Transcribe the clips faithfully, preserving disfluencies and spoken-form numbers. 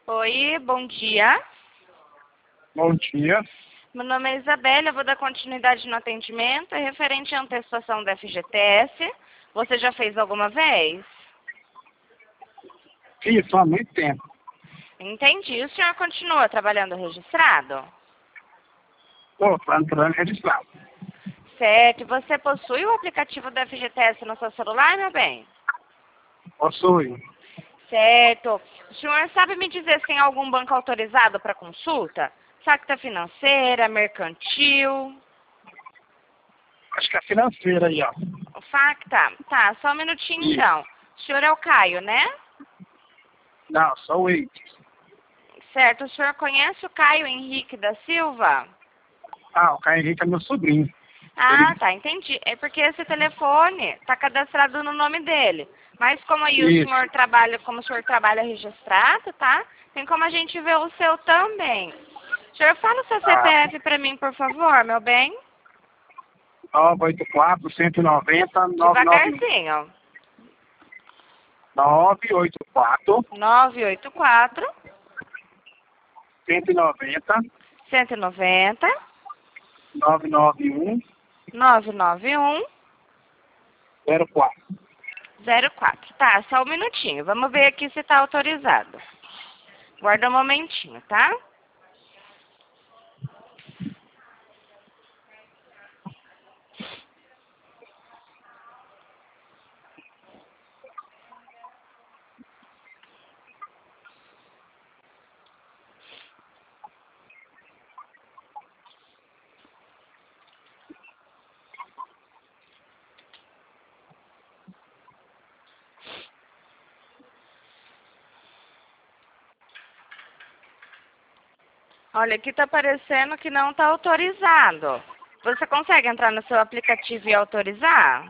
Oi, bom dia. Bom dia. Meu nome é Isabela, eu vou dar continuidade no atendimento. É referente à antecipação da F G T S. Você já fez alguma vez? Fiz há muito tempo. Entendi. O senhor continua trabalhando registrado? Estou entrando registrado. Certo. E você possui o aplicativo da F G T S no seu celular, meu bem? Possui. Certo. O senhor sabe me dizer se tem algum banco autorizado para consulta? Facta financeira, mercantil? Acho que é financeira aí, ó. O Facta? Tá, só um minutinho Isso. então. O senhor é o Caio, né? Não, só o Eite. Certo. O senhor conhece o Caio Henrique da Silva? Ah, o Caio Henrique é meu sobrinho. Ah, Ele... tá, entendi. É porque esse telefone está cadastrado no nome dele. Mas como aí o Isso. senhor trabalha, como o senhor trabalha registrado, tá? Tem como a gente ver o seu também. O senhor fala o seu Ah, C P F para mim, por favor, meu bem? nove oito quatro, um nove zero, nove nove um. Devagarzinho. nove oito quatro, nove oito quatro, um nove zero, cento e noventa, nove nove um, nove nove um, zero quatro. zero quatro. Tá, só um minutinho. Vamos ver aqui se está autorizado. Guarda um momentinho, tá? Olha, aqui está aparecendo que não está autorizado. Você consegue entrar no seu aplicativo e autorizar?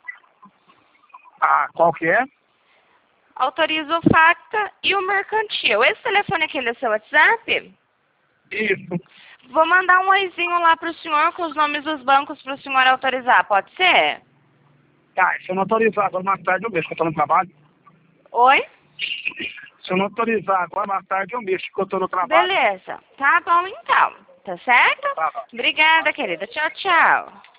Ah, qual que é? Autoriza o Facta e o Mercantil. Esse telefone aqui é o seu WhatsApp? Isso. Vou mandar um oizinho lá para o senhor com os nomes dos bancos para o senhor autorizar, pode ser? Tá, se eu não autorizar agora mais tarde eu mexo, que eu tô no trabalho. Oi? Se eu não autorizar agora mais tarde eu mexo, que eu tô no trabalho. Beleza. Tá bom então. Tá certo? Tá bom. Obrigada, querida. Tchau, tchau.